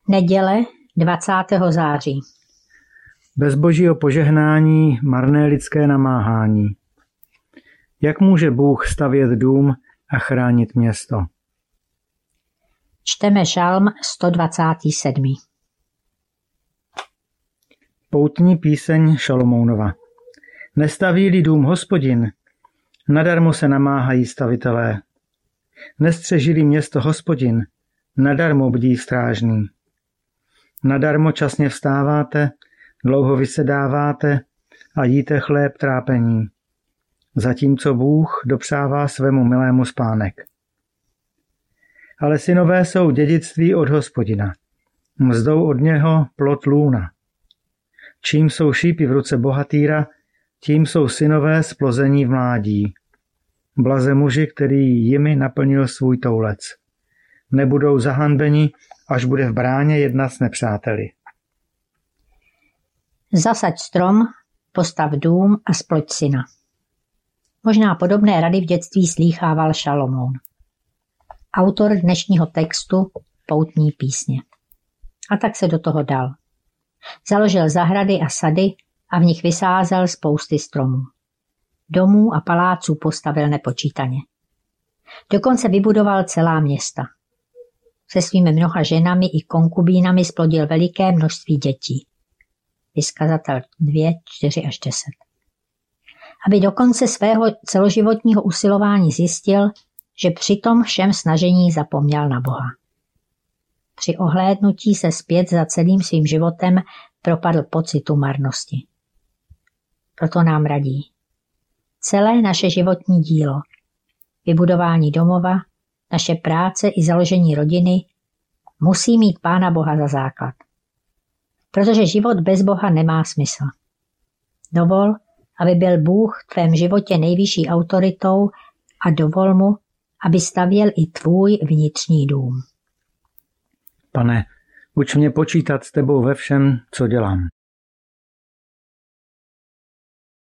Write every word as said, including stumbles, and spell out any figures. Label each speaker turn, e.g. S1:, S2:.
S1: Neděle dvacátého září.
S2: Bez božího požehnání marné lidské namáhání. Jak může Bůh stavět dům a chránit město?
S1: Čteme žalm sto dvacátý sedmý.
S2: Poutní píseň Šalomounova. Nestaví-li dům Hospodin, nadarmo se namáhají stavitelé. Nestřeží-li město Hospodin, nadarmo bdí strážný. Nadarmo časně vstáváte, dlouho vysedáváte a jíte chléb trápení, zatímco Bůh dopřává svému milému spánek. Ale synové jsou dědictví od Hospodina, mzdou od něho plod lůna. Čím jsou šípy v ruce bohatýra, tím jsou synové splození v mládí. Blaze muži, který jimi naplnil svůj toulec. Nebudou zahanbeni, až bude v bráně jednat s nepřáteli.
S1: Zasaď strom, postav dům a sploď syna. Možná podobné rady v dětství slýchával Šalomoun. Autor dnešního textu poutní písně. A tak se do toho dal. Založil zahrady a sady a v nich vysázel spousty stromů. Domů a paláců postavil nepočítaně. Dokonce vybudoval celá města. Se svými mnoha ženami i konkubínami splodil veliké množství dětí. Vyskazatel dvě, čtyři až deset. Aby do konce svého celoživotního usilování zjistil, že při tom všem snažení zapomněl na Boha. Při ohlédnutí se zpět za celým svým životem propadl pocitu marnosti. Proto nám radí. Celé naše životní dílo, vybudování domova, naše práce i založení rodiny musí mít Pána Boha za základ. Protože život bez Boha nemá smysl. Dovol, aby byl Bůh v tvém životě nejvyšší autoritou a dovol mu, aby stavěl i tvůj vnitřní dům.
S2: Pane, uč mě počítat s tebou ve všem, co dělám.